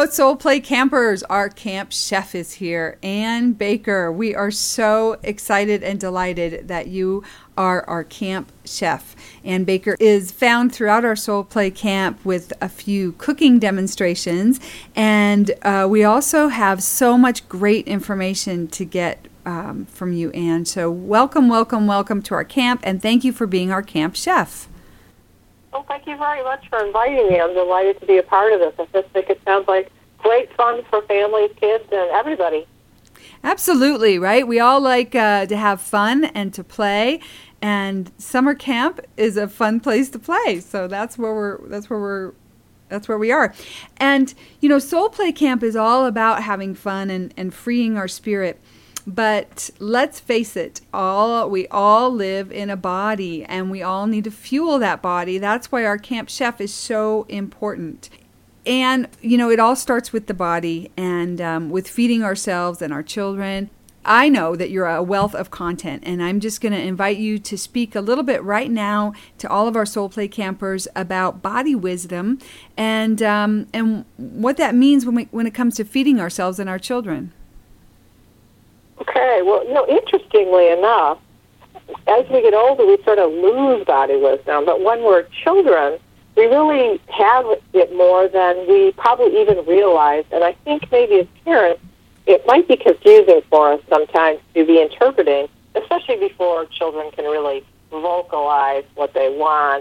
Hello, Soul Play campers. Our camp chef is here, Ann Baker. We are so excited and delighted that you are our camp chef. Ann Baker is found throughout our Soul Play camp with a few cooking demonstrations, and we also have so much great information to get from you, Ann. So welcome, welcome, welcome to our camp, and thank you for being our camp chef. Well, thank you very much for inviting me. I'm delighted to be a part of this. I just think it sounds like great fun for families, kids, and everybody. Absolutely, right? We all like to have fun and to play, and summer camp is a fun place to play. So that's where we are. And you know, Soul Play Camp is all about having fun and freeing our spirit. But let's face it, we all live in a body, and we all need to fuel that body. That's why our camp chef is so important. And, you know, it all starts with the body and with feeding ourselves and our children. I know that you're a wealth of content, and I'm just going to invite you to speak a little bit right now to all of our Soul Play campers about body wisdom and what that means when it comes to feeding ourselves and our children. Okay, well, you know, interestingly enough, as we get older, we sort of lose body wisdom. But when we're children, we really have it more than we probably even realize. And I think maybe as parents, it might be confusing for us sometimes to be interpreting, especially before children can really vocalize what they want.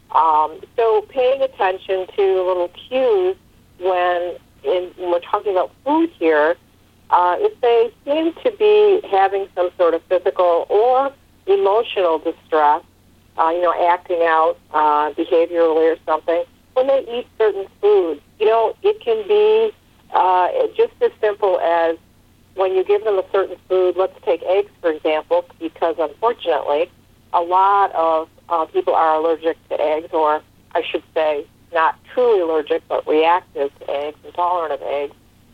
So paying attention to little cues when we're talking about food here, if they seem to be having some sort of physical or emotional distress, acting out behaviorally or something, when they eat certain foods, you know, it can be just as simple as when you give them a certain food. Let's take eggs, for example, because unfortunately a lot of people are allergic to eggs, or I should say not truly allergic, but reactive to eggs, intolerant of eggs.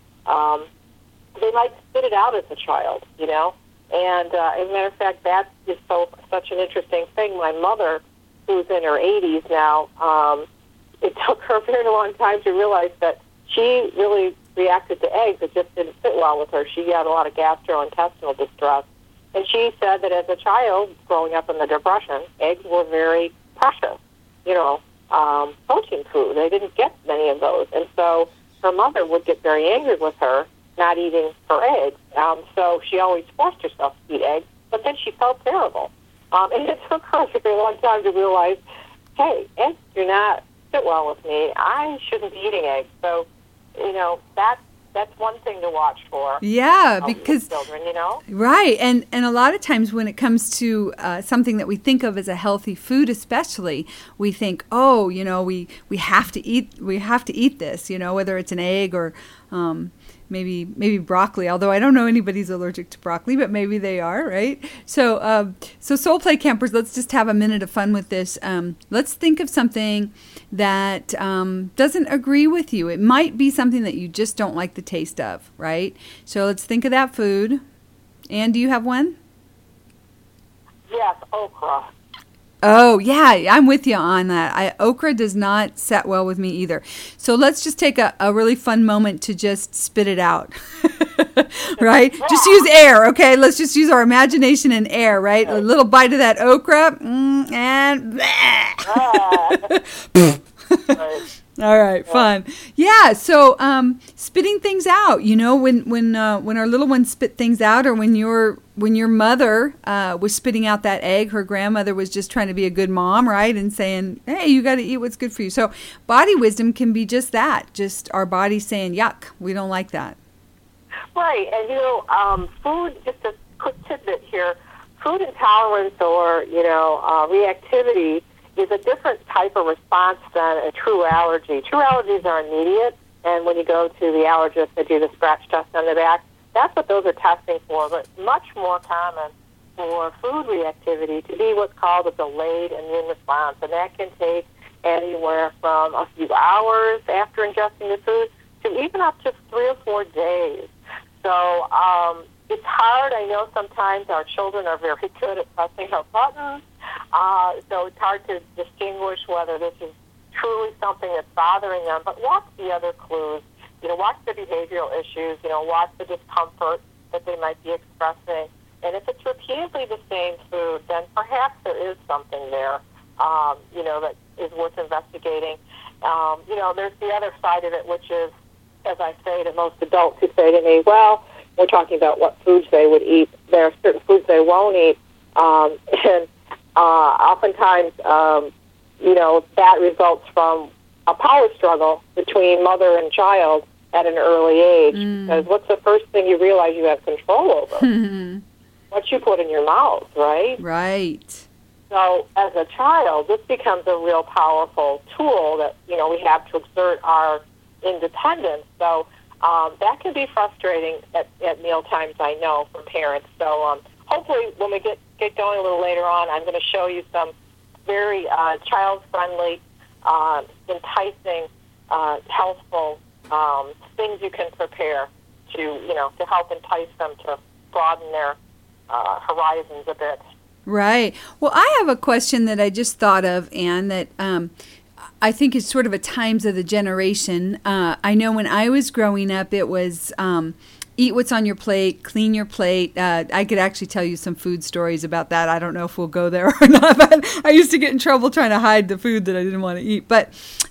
They might spit it out as a child, you know. And as a matter of fact, that is such an interesting thing. My mother, who's in her 80s now, it took her a very long time to realize that she really reacted to eggs. It just didn't sit well with her. She had a lot of gastrointestinal distress. And she said that as a child, growing up in the Depression, eggs were very precious, protein food. They didn't get many of those. And so her mother would get very angry with her not eating her eggs. So she always forced herself to eat eggs, but then she felt terrible. And it took her a very long time to realize, hey, eggs do not sit well with me. I shouldn't be eating eggs. So, you know, that's one thing to watch for. Yeah, because children, you know, right, and a lot of times when it comes to something that we think of as a healthy food, especially, we think, oh, you know, we have to eat this, you know, whether it's an egg or maybe broccoli. Although I don't know anybody's allergic to broccoli, but maybe they are, right? So Soul Play campers, let's just have a minute of fun with this. Let's think of something that doesn't agree with you. It might be something that you just don't like the taste of, right? So let's think of that food. Ann, do you have one? Yes, okra. Oh, yeah, I'm with you on that. Okra does not set well with me either. So let's just take a really fun moment to just spit it out, right? Yeah. Just use air, okay? Let's just use our imagination and air, right? A little bite of that okra, and All right, fun. Yeah, so spitting things out, you know, when our little ones spit things out, or when your mother was spitting out that egg, her grandmother was just trying to be a good mom, right, and saying, hey, you got to eat what's good for you. So body wisdom can be just that, just our body saying, yuck, we don't like that. Right, and you know, food, just a quick tidbit here, food intolerance or, reactivity is a different type of response than a true allergy. True allergies are immediate, and when you go to the allergist, they do the scratch test on the back. That's what those are testing for, but much more common for food reactivity to be what's called a delayed immune response, and that can take anywhere from a few hours after ingesting the food to even up to 3 or 4 days. So it's hard. I know sometimes our children are very good at pressing our buttons, so it's hard to distinguish whether this is truly something that's bothering them. But watch the other clues. watch the behavioral issues, watch the discomfort that they might be expressing. And if it's repeatedly the same food, then perhaps there is something there, that is worth investigating. There's the other side of it, which is, as I say to most adults who say to me, well, we're talking about what foods they would eat. There are certain foods they won't eat. And oftentimes, that results from a power struggle between mother and child at an early age. Because what's the first thing you realize you have control over? What you put in your mouth, right? Right. So as a child, this becomes a real powerful tool that, we have to exert our independence. So that can be frustrating at meal times, I know, for parents. So hopefully when we get going a little later on, I'm going to show you some very child-friendly, enticing, healthful things you can prepare to help entice them to broaden their horizons a bit. Right. Well, I have a question that I just thought of, Anne, that I think is sort of a times of the generation. I know when I was growing up, it was eat what's on your plate, clean your plate. I could actually tell you some food stories about that. I don't know if we'll go there or not, but I used to get in trouble trying to hide the food that I didn't want to eat. But,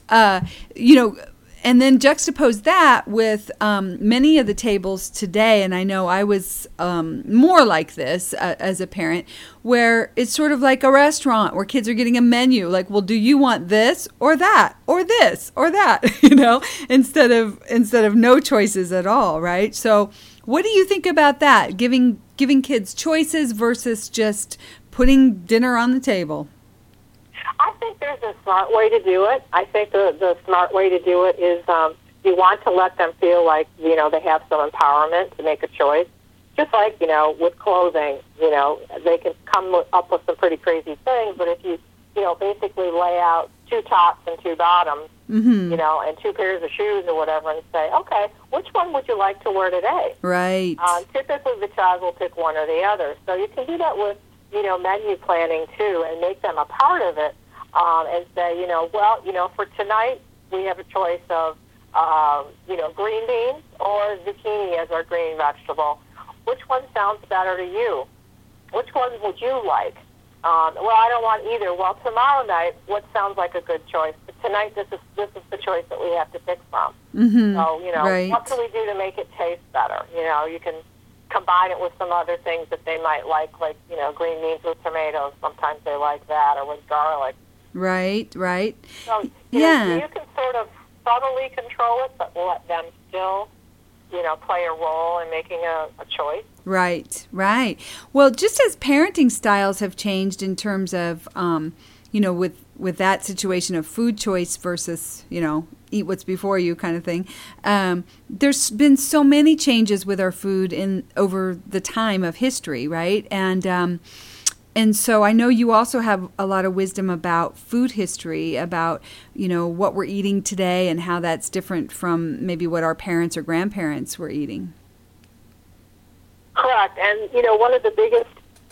and then juxtapose that with many of the tables today, and I know I was more like this as a parent, where it's sort of like a restaurant where kids are getting a menu, like, well, do you want this or that or this or that, instead of no choices at all, right? So what do you think about that, giving kids choices versus just putting dinner on the table? I think there's a smart way to do it. I think the smart way to do it is you want to let them feel like, they have some empowerment to make a choice. Just like, with clothing, they can come up with some pretty crazy things, but if you, basically lay out 2 tops and 2 bottoms, and 2 pairs of shoes or whatever and say, okay, which one would you like to wear today? Right. Typically the child will pick one or the other. So you can do that with, menu planning too and make them a part of it. And say, for tonight we have a choice of, green beans or zucchini as our green vegetable. Which one sounds better to you? Which one would you like? Well, I don't want either. Well, tomorrow night, what sounds like a good choice? But tonight, this is the choice that we have to pick from. Mm-hmm. So, right. What can we do to make it taste better? You can combine it with some other things that they might like green beans with tomatoes. Sometimes they like that, or with garlic. Right. So, you can sort of subtly control it, but let them still, play a role in making a choice. Right. Well, just as parenting styles have changed in terms of, with that situation of food choice versus, eat what's before you kind of thing, there's been so many changes with our food over the time of history, right? And so I know you also have a lot of wisdom about food history, about, what we're eating today and how that's different from maybe what our parents or grandparents were eating. Correct. And, one of the biggest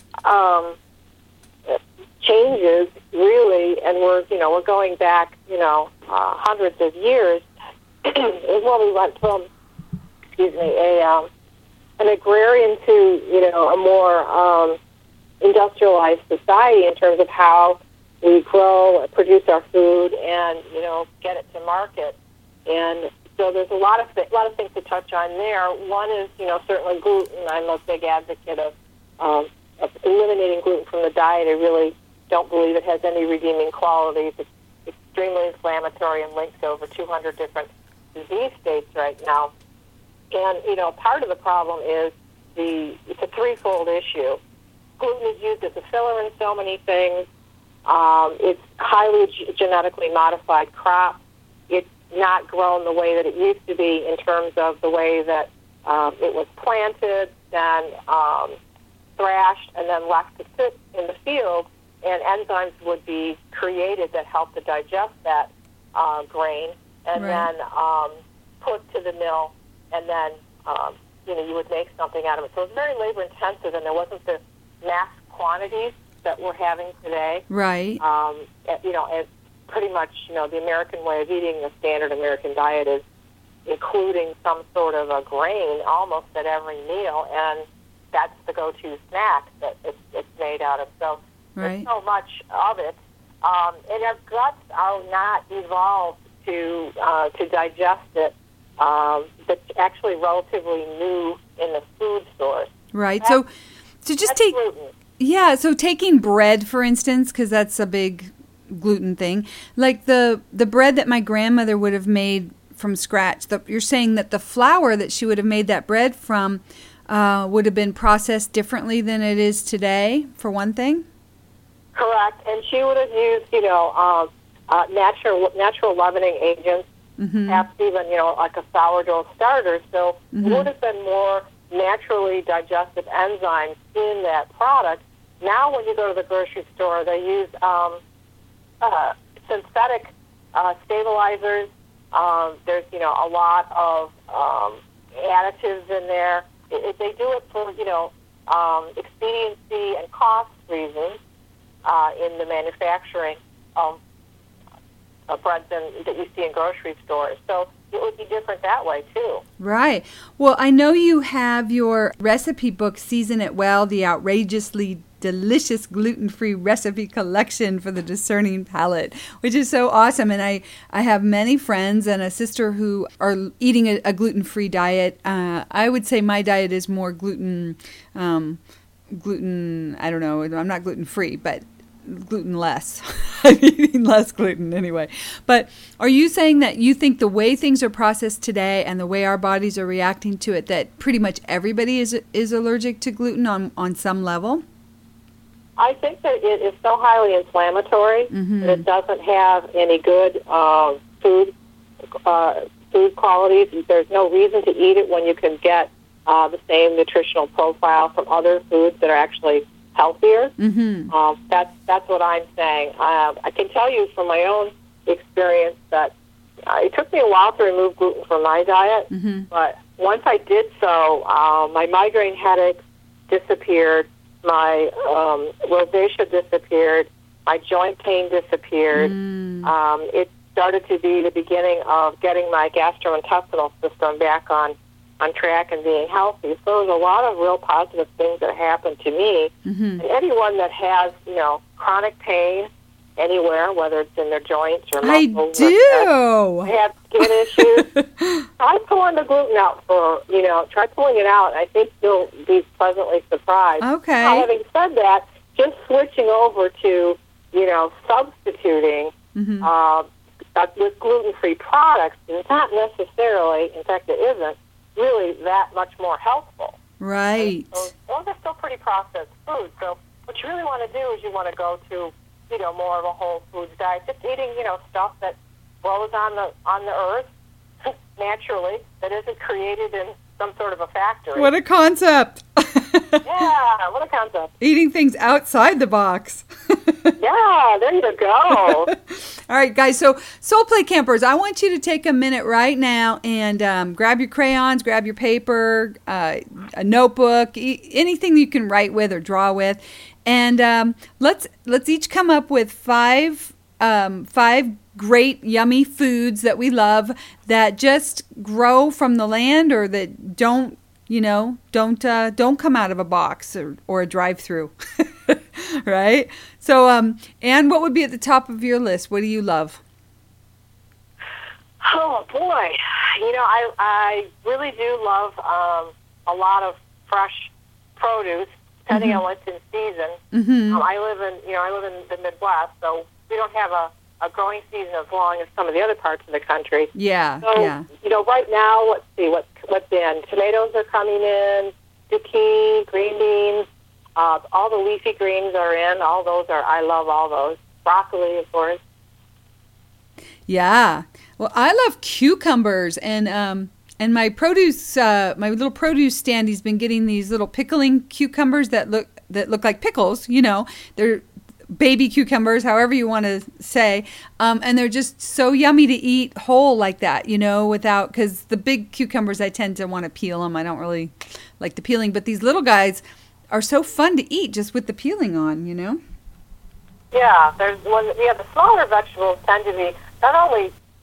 changes, really, and we're going back, hundreds of years, is when we went from, an agrarian to, a more industrialized society in terms of how we grow, produce our food, and get it to market. And so there's a lot of things to touch on there. One is certainly gluten. I'm a big advocate of eliminating gluten from the diet. I really don't believe it has any redeeming qualities. It's extremely inflammatory and linked to over 200 different disease states right now. And part of the problem is it's a threefold issue. Gluten is used as a filler in so many things. It's highly genetically modified crop. It's not grown the way that it used to be in terms of the way that it was planted, then thrashed, and then left to sit in the field. And enzymes would be created that help to digest that grain, and then put to the mill, and then you would make something out of it. So it's very labor intensive, and there wasn't the mass quantities that we're having today. Right. And pretty much, the American way of eating, the standard American diet is including some sort of a grain almost at every meal, and that's the go-to snack that it's made out of. So Right. there's so much of it, and our guts are not evolved to digest it. That's actually relatively new in the food source. Right. That's- So just That's take gluten. Yeah, so taking bread, for instance, because that's a big gluten thing, like the bread that my grandmother would have made from scratch, you're saying that the flour that she would have made that bread from would have been processed differently than it is today, for one thing? Correct, and she would have used, natural leavening agents, perhaps even, like a sourdough starter. So it would have been more naturally digested enzymes in that product. Now, when you go to the grocery store, they use synthetic stabilizers. There's, a lot of additives in there. They do it for, expediency and cost reasons in the manufacturing of breads that you see in grocery stores. So it would be different that way, too. Right. Well, I know you have your recipe book, Season It Well, the outrageously delicious gluten-free recipe collection for the discerning palate, which is so awesome. And I have many friends and a sister who are eating a gluten-free diet. I would say my diet is more gluten, I don't know, I'm not gluten-free, but gluten-less. I'm eating less gluten anyway. But are you saying that you think the way things are processed today and the way our bodies are reacting to it, that pretty much everybody is allergic to gluten on some level? I think that it is so highly inflammatory that it doesn't have any good food qualities. There's no reason to eat it when you can get the same nutritional profile from other foods that are actually healthier. That's what I'm saying. I can tell you from my own experience that it took me a while to remove gluten from my diet, but once I did so, my migraine headaches disappeared, my rosacea disappeared, my joint pain disappeared. It started to be the beginning of getting my gastrointestinal system back on track and being healthy. So there's a lot of real positive things that happened to me. And anyone that has, chronic pain anywhere, whether it's in their joints or muscles, I do. have skin issues, try pulling the gluten out try pulling it out. I think you'll be pleasantly surprised. Okay. Now, having said that, just switching over to, substituting with gluten-free products is not necessarily, in fact it isn't, really that much more healthful. Right. So those are still pretty processed foods. So what you really want to do is you want to go to, more of a whole foods diet, just eating, stuff that grows on the earth naturally, that isn't created in some sort of a factory. What a concept. Yeah, what a concept. Eating things outside the box. Yeah, there you go. All right, guys. So, Soul Play Campers, I want you to take a minute right now and grab your crayons, grab your paper, a notebook, anything you can write with or draw with, and let's each come up with five great, yummy foods that we love that just grow from the land or that don't come out of a box or a drive-through, right? So, Anne, what would be at the top of your list? What do you love? Oh, boy. I really do love a lot of fresh produce, depending on what's in season. I live in the Midwest, so we don't have a growing season as long as some of the other parts of the country. Yeah, so, yeah. Right now, let's see, what's in? Tomatoes are coming in, zucchini, green beans, all the leafy greens are in. I love all those. Broccoli, of course. Yeah. Well, I love cucumbers and my produce, my little produce stand, he's been getting these little pickling cucumbers that look like pickles, they're baby cucumbers, however you want to say, and they're just so yummy to eat whole like that, because the big cucumbers I tend to want to peel them. I don't really like the peeling, but these little guys are so fun to eat just with the peeling on, Yeah, the smaller vegetables tend to be not only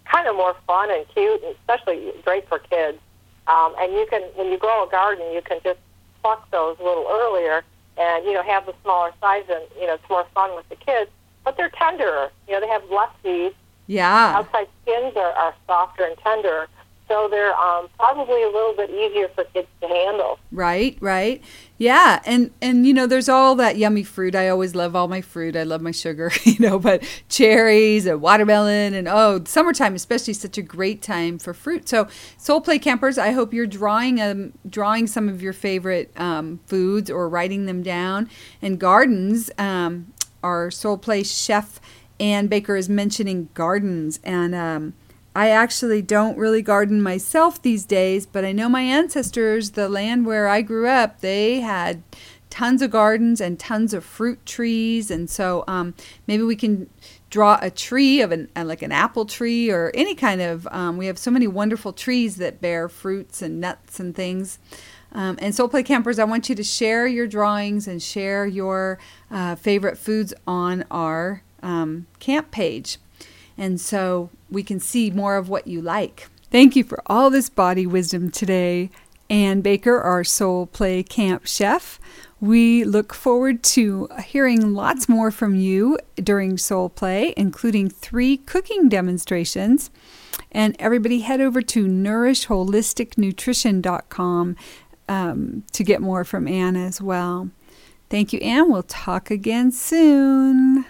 kind of more fun and cute, and especially great for kids. And you can, when you grow a garden, you can just pluck those a little earlier and, have the smaller size, and, it's more fun with the kids. But they're tenderer. They have less seeds. Yeah. Outside skins are softer and tenderer. So they're probably a little bit easier for kids to handle. Right. Yeah, and there's all that yummy fruit. I always love all my fruit. I love my sugar, but cherries and watermelon, and summertime especially is such a great time for fruit. So Soul Play Campers, I hope you're drawing some of your favorite foods or writing them down. And gardens, our Soul Play chef Ann Baker is mentioning gardens, and I actually don't really garden myself these days, but I know my ancestors, the land where I grew up, they had tons of gardens and tons of fruit trees. And so maybe we can draw a tree of like an apple tree or any kind of, we have so many wonderful trees that bear fruits and nuts and things. And Soul Play Campers, I want you to share your drawings and share your favorite foods on our camp page. And so we can see more of what you like. Thank you for all this body wisdom today, Ann Baker, our Soul Play Camp chef. We look forward to hearing lots more from you during Soul Play, including 3 cooking demonstrations. And everybody head over to nourishholisticnutrition.com to get more from Ann as well. Thank you, Ann. We'll talk again soon.